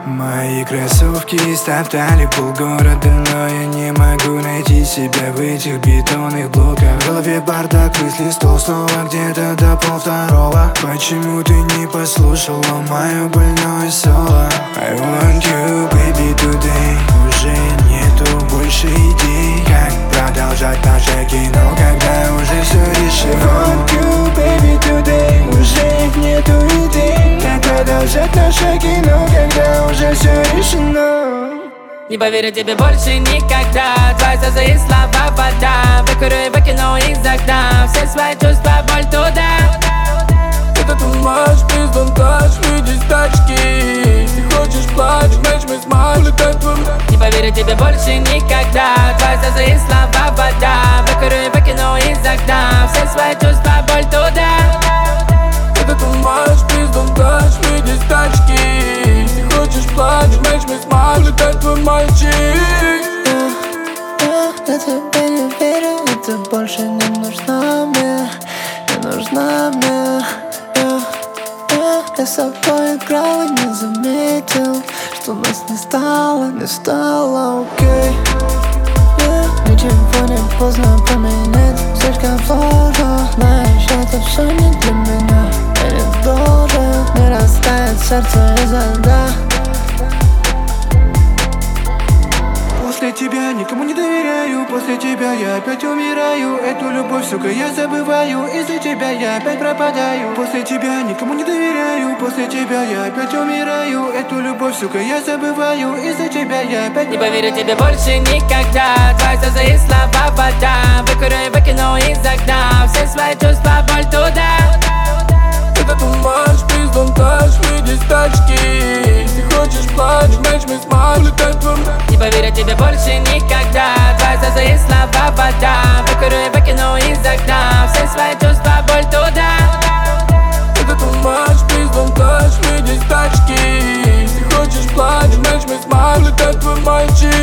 Мои кроссовки стоптали полгорода, но я не могу найти себя в этих бетонных блоках. В голове бардак, мысли стол, снова где-то до 1:30. Почему ты не послушала мое больное соло? I want you, baby, today. Уже нету больше идей, как продолжать наше кино, когда уже все решено. I want you, baby, today. Уже нету идей, как продолжать наше кино, когда уже все решено. Не поверю тебе больше никогда. Твои слезы и слова вода. Выкурю и выкину их из окна. Все свои чувства, боль туда. Это too much, please don't touch me, здесь тачки. Если хочешь плачь, match me smile, улетай твой. Не поверю тебе больше никогда. Твои слезы и слова вода. Выкурю и выкину из окна. Все свои чувства, боль туда. Это too much, please don't touch me, здесь тачки. Если хочешь плачь, match me smile, улетай твой мальчик. Я тебе не верю, и ты больше не нужна мне, не нужна мне. Я с собой играл и не заметил, что нас не стало, окей. Ничего не поздно поменять, слишком сложно. Знаешь, это все не для меня. Я не должен, не растает сердце из-за льда. После тебя никому не доверяю, после тебя я опять умираю. Эту любовь, сука, я забываю, из-за тебя я опять пропадаю. После тебя никому не доверяю, после тебя я опять умираю. Эту любовь, сука, я забываю, из-за тебя я опять. Не поверю тебе больше никогда. Твои слезы и слова вода. Выкурю и выкину из окна. Все свои чувства, боль туда. Это too much, please don't touch me, здесь тачки. Если хочешь плачь, match me smile, улетай твой. Не поверю тебе больше никогда. Твои слезы и слова вода. Выкурю и выкину из окна. Все свои чувства, боль туда. Это too much, please don't touch me, здесь тачки. Если хочешь плачь, match me smile, улетай твой мальчик.